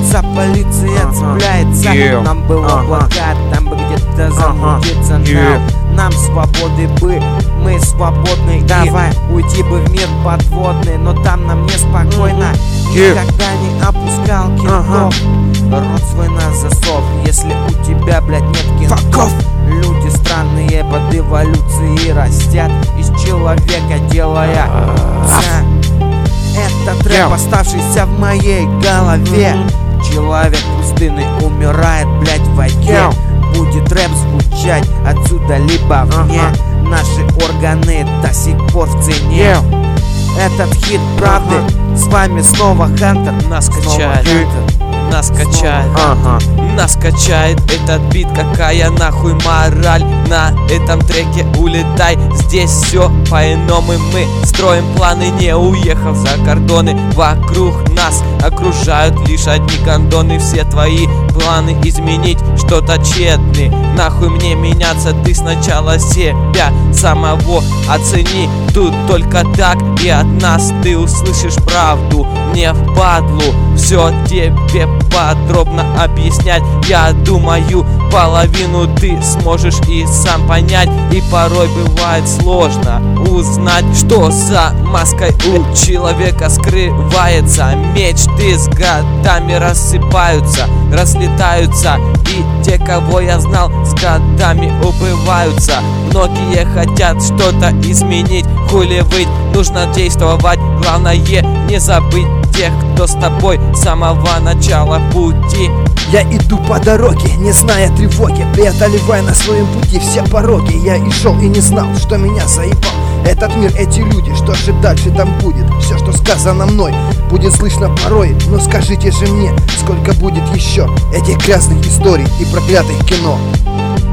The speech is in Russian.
Цепляется полиция, цепляется. Нам было плакат, там бы где-то замутиться. Нам свободы бы, мы свободны. Давай уйти бы в мир подводный, но там нам неспокойно. Никогда не опускал кентов. Рот свой на засов, если у тебя, блядь, нет кентов. Люди странные под эволюцией растят из человека, делая этот рэп, оставшийся в моей голове. Человек пустынный умирает, блядь, в воде. Будет рэп звучать отсюда либо вне. Наши органы до сих пор в цене. Этот хит правды, с вами снова Хантер. Нас качает, нас качает, нас качает этот бит. Какая нахуй мораль на этом треке? Улетай, здесь все по-иному. Мы строим планы, не уехав за кордоны. Вокруг нас окружают лишь одни гондоны. Все твои планы изменить что-то тщетны. Нахуй мне меняться, ты сначала себя самого оцени. Тут только так, и от нас ты услышишь правду. Мне впадлу все тебе подробно объяснять. Я думаю, половину ты сможешь и сам понять. И порой бывает сложно узнать, что за маской у человека скрывается. Мечты с годами рассыпаются, разлетаются. И те, кого я знал, с годами убываются. Многие хотят что-то изменить, хули выть, нужно действовать. Главное не забыть тех, кто с тобой с самого начала пути. Я иду по дороге, не зная тревоги, преодолевая на своем пути все пороги. Я и шел и не знал, что меня заебал этот мир, эти люди. Что же дальше там будет? Все, что сказано мной, будет слышно порой. Но скажите же мне, сколько будет еще этих грязных историй и проклятых кино?